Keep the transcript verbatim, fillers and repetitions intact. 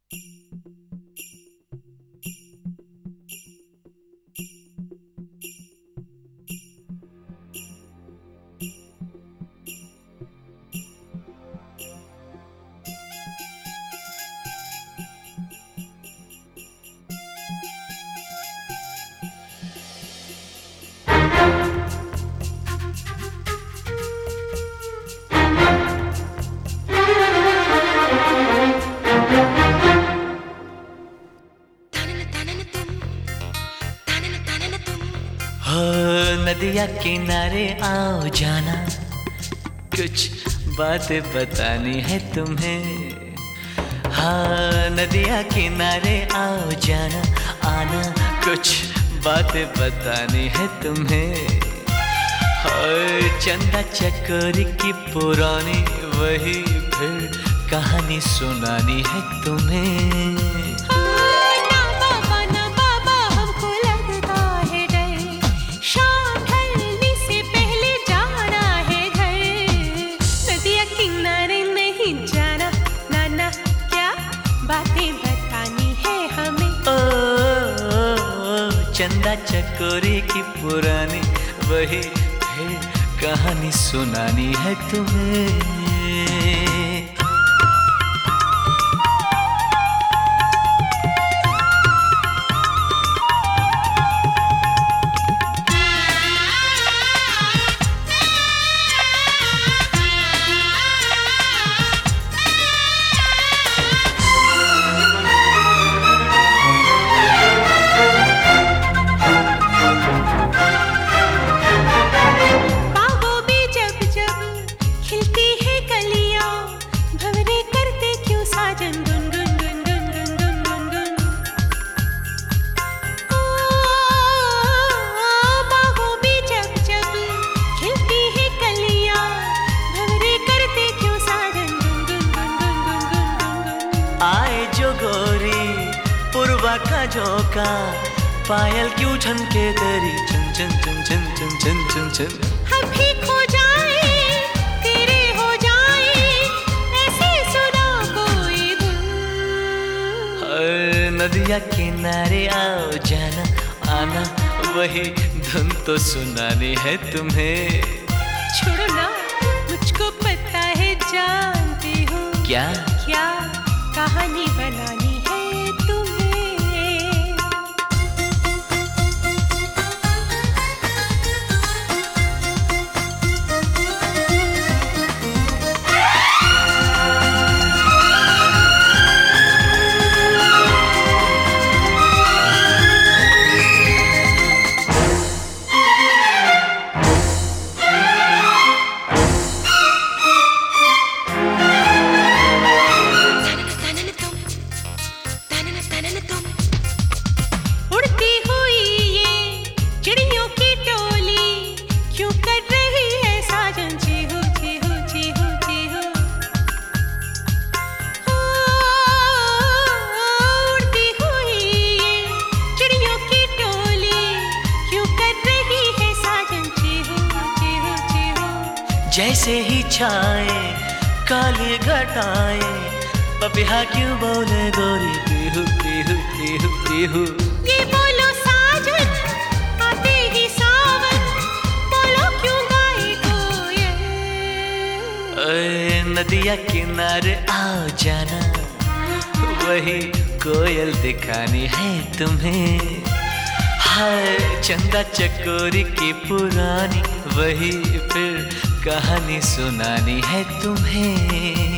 हो नदिया किनारे आओ जाना, कुछ बातें बतानी है तुम्हें। हाँ नदिया किनारे आओ जाना, आना कुछ बातें बतानी है तुम्हें। और चंदा चकोरी की पुरानी वही फिर कहानी सुनानी है तुम्हें। चंदा चकोरी की पुरानी वही फिर कहानी सुनानी है तुम्हें। आए जो गोरी पूर्वा का झोंका, पायल क्यों झनके तेरी चन चन चन चन चन चन चन चन। हम भी खो जाए तेरे हो जाए, ऐसे सुना कोई धुन। हर नदिया किनारे आओ जाना, आना वही धुन तो सुनानी है तुम्हें। छोड़ो ना मुझको पता है, जानती हूँ क्या क्या कहानी बनानी है तुम्हें। जैसे ही छाए काले घटाए, पपिहा क्यों बोले गोरी पीहू पीहू पीहू पीहू। ये बोलो साजन आते ही सावन, बोलो क्यों गाए कोयल। नदिया किनारे आओ जाना, वही कोयल दिखानी है तुम्हें। हाय चंदा चकोरी की पुरानी वही फिर कहानी सुनानी है तुम्हें।